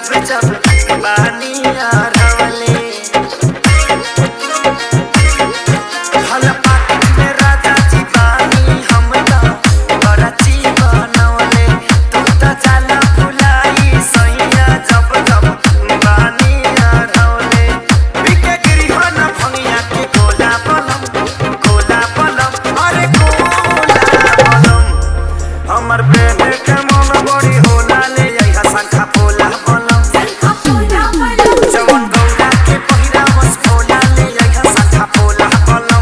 जब जब पानी आरवले हल पाती में राजा जी पानी हमला बरची बनवले तू तो जाला फुलाई सैया जब जब पानी आरवले बिके गिरी हो न भंगिया के गोला बलम अरे गोला बलम हमर बेटे के मन बड़ी होला ले यही शंखा पोला बलम जवन गौरा के पहिरा बस खोला ले यही शंखा पोला बलम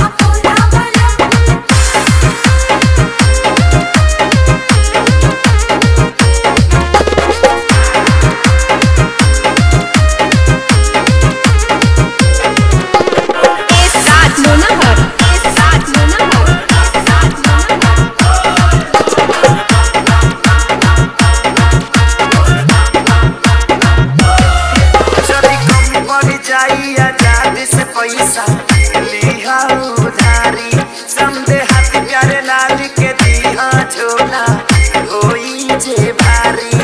जाई आजाद से पैसा लिहा उधारी समझे हाथ प्यारे लाल के दिया झोला होई जे भारी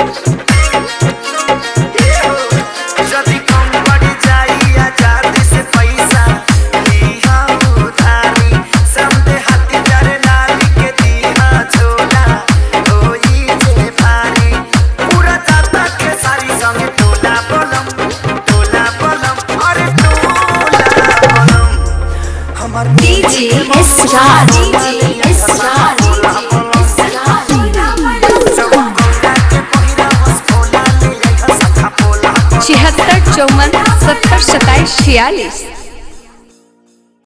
जदी कम पड़ जाई आजाद से पैसा लिहा उधारी समझे हाथ प्यारे लाल के दिया झोला होई जे भारी पूरा जाता के सारी संगे टोला बलम DJ Star 76 54 70 27 46